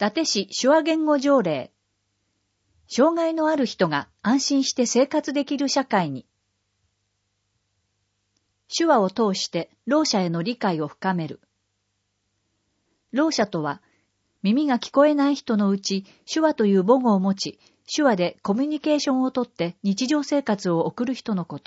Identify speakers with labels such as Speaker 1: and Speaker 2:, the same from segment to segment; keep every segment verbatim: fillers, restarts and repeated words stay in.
Speaker 1: 達市手話言語条例。障害のある人が安心して生活できる社会に。手話を通してろう者への理解を深める。ろう者とは、耳が聞こえない人のうち手話という母語を持ち、手話でコミュニケーションをとって日常生活を送る人のこと。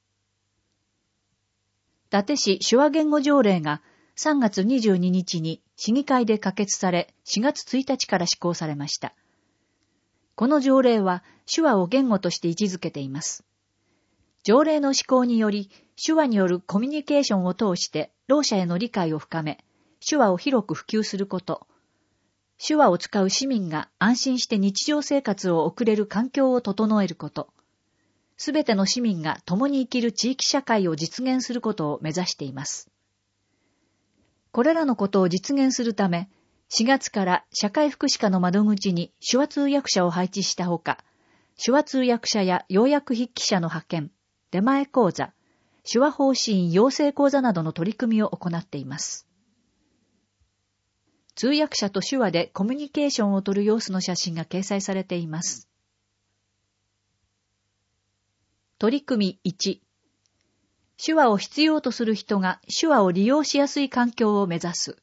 Speaker 1: 伊達市手話言語条例がさんがつにじゅうににちに市議会で可決され、しがつついたちから施行されました。この条例は手話を言語として位置づけています。条例の施行により、手話によるコミュニケーションを通してろう者への理解を深め、手話を広く普及すること、手話を使う市民が安心して日常生活を送れる環境を整えること、すべての市民が共に生きる地域社会を実現することを目指しています。これらのことを実現するため、しがつから社会福祉課の窓口に手話通訳者を配置したほか、手話通訳者や要約筆記者の派遣、出前講座、手話方針員養成講座などの取り組みを行っています。通訳者と手話でコミュニケーションを取る様子の写真が掲載されています。取り組みいち、手話を必要とする人が手話を利用しやすい環境を目指す。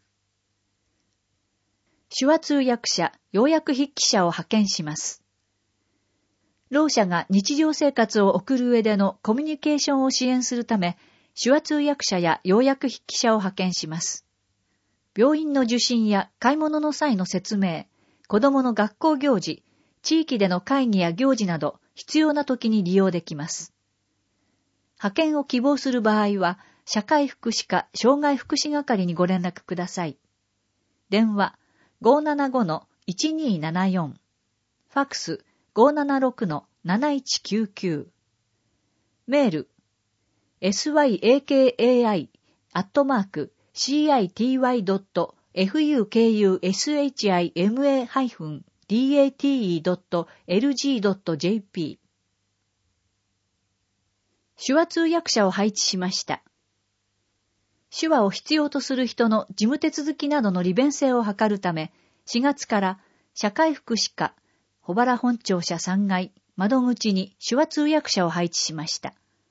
Speaker 1: 手話通訳者、要約筆記者を派遣します。ろう者が日常生活を送る上でのコミュニケーションを支援するため、手話通訳者や要約筆記者を派遣します。病院の受診や買い物の際の説明、子供の学校行事、地域での会議や行事など必要な時に利用できます。派遣を希望する場合は、社会福祉課障害福祉係にご連絡ください。電話 ごーななごのいちにーななよん、ファクス ごーななろくのなないちきゅうきゅう、メール エスワイエーケーエーアイ アットマーク シーアイティーワイ ドット エフユーケーユーエスエイチアイエムエー ハイフン ディーエーティーイー ドット エルジー ドット ジェーピー。手話通訳者を配置しました。手話を必要とする人の事務手続きなどの利便性を図るため、しがつから社会福祉課、保原本庁舎さんがい、窓口に手話通訳者を配置しました。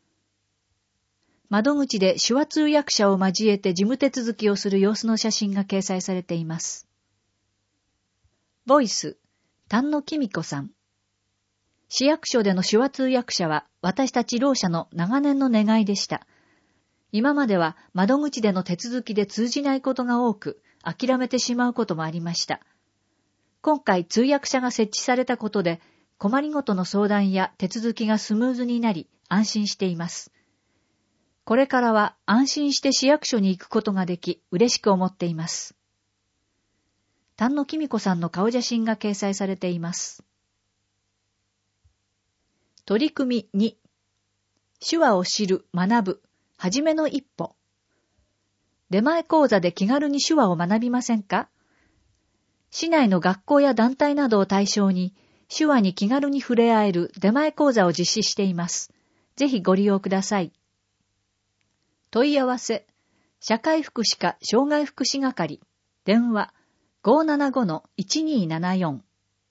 Speaker 1: 窓口で手話通訳者を交えて事務手続きをする様子の写真が掲載されています。ボイス、丹野紀美子さん。市役所での手話通訳者は私たちろう者の長年の願いでした。今までは窓口での手続きで通じないことが多く、諦めてしまうこともありました。今回通訳者が設置されたことで、困りごとの相談や手続きがスムーズになり、安心しています。これからは安心して市役所に行くことができ、嬉しく思っています。丹野紀美子さんの顔写真が掲載されています。取り組みに、手話を知る、学ぶ、はじめの一歩。出前講座で気軽に手話を学びませんか？市内の学校や団体などを対象に、手話に気軽に触れ合える出前講座を実施しています。ぜひご利用ください。問い合わせ、社会福祉課障害福祉係、電話 ごーななごのいちにーななよん。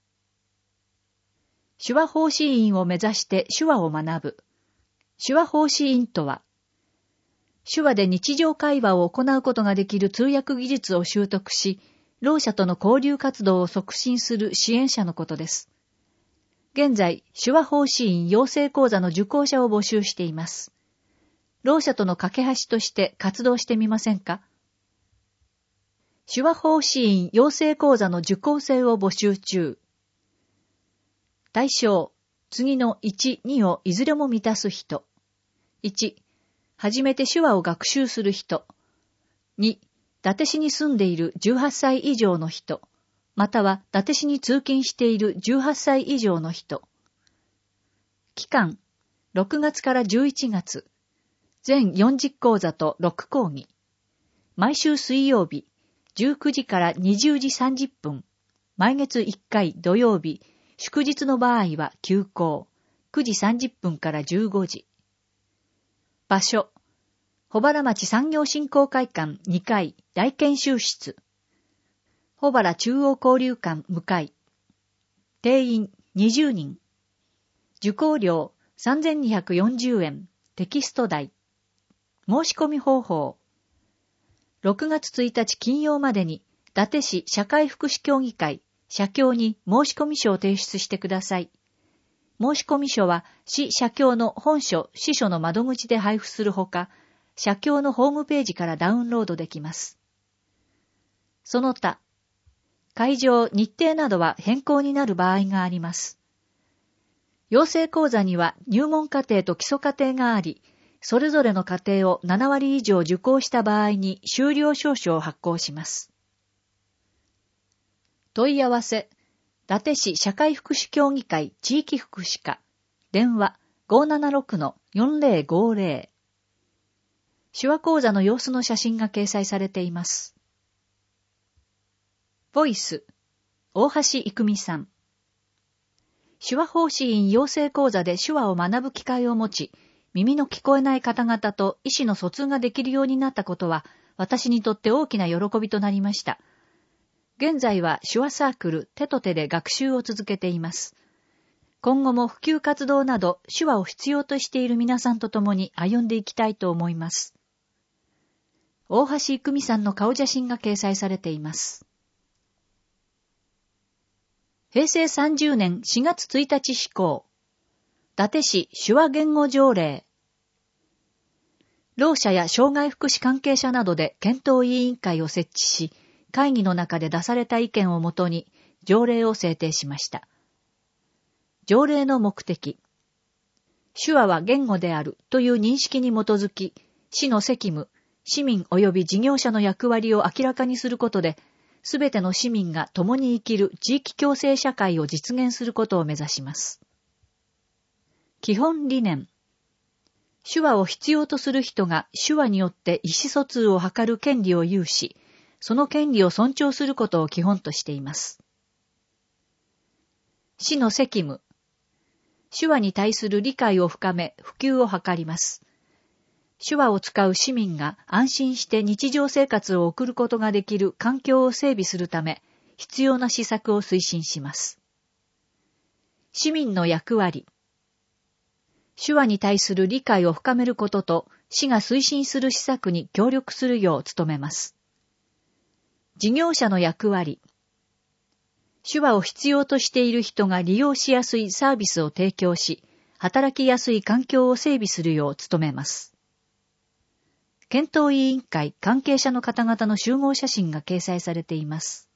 Speaker 1: 手話方針員を目指して手話を学ぶ。手話方針員とは、手話で日常会話を行うことができる通訳技術を習得し、ろう者との交流活動を促進する支援者のことです。現在、手話方針員養成講座の受講者を募集しています。ろう者との架け橋として活動してみませんか？手話方針員養成講座の受講生を募集中。対象、次のいち、にをいずれも満たす人。いち、初めて手話を学習する人。に、伊達市に住んでいるじゅうはっさい以上の人。または伊達市に通勤しているじゅうはっさい以上の人。期間、ろくがつからじゅういちがつ。全よんじゅう講座とろく講義。毎週水曜日、じゅうくじからにじゅうじさんじゅっぷん。毎月いっかい土曜日、祝日の場合は休講。くじさんじゅっぷんからじゅうごじ。場所。保原町産業振興会館にかい大研修室。 保原中央交流館向かい。定員にじゅうにん。受講料さんぜんにひゃくよんじゅうえん。テキスト代。申し込み方法。ろくがつついたち金曜までに、伊達市社会福祉協議会、社協に申し込み書を提出してください。申し込み書は市社協の本所、支所の窓口で配布するほか、社協のホームページからダウンロードできます。その他、会場、日程などは変更になる場合があります。養成講座には入門課程と基礎課程があり、それぞれの課程をななわり以上受講した場合に修了証書を発行します。問い合わせ、伊達市社会福祉協議会地域福祉課、電話 ごーななろくのよんぜろごぜろ。手話講座の様子の写真が掲載されています。ボイス、大橋育美さん。手話奉仕員養成講座で手話を学ぶ機会を持ち、耳の聞こえない方々と意思の疎通ができるようになったことは、私にとって大きな喜びとなりました。現在は手話サークル手と手で学習を続けています。今後も普及活動など手話を必要としている皆さんと共に歩んでいきたいと思います。大橋育美さんの顔写真が掲載されています。へいせいさんじゅうねんしがつついたち施行。伊達市手話言語条例。ろう者や障害福祉関係者などで検討委員会を設置し、会議の中で出された意見をもとに条例を制定しました。条例の目的。手話は言語であるという認識に基づき、市の責務、市民及び事業者の役割を明らかにすることで、すべての市民が共に生きる地域共生社会を実現することを目指します。基本理念。手話を必要とする人が手話によって意思疎通を図る権利を有し、その権利を尊重することを基本としています。市の責務。手話に対する理解を深め、普及を図ります。手話を使う市民が安心して日常生活を送ることができる環境を整備するため、必要な施策を推進します。市民の役割。手話に対する理解を深めることと、市が推進する施策に協力するよう努めます。事業者の役割。手話を必要としている人が利用しやすいサービスを提供し、働きやすい環境を整備するよう努めます。検討委員会関係者の方々の集合写真が掲載されています。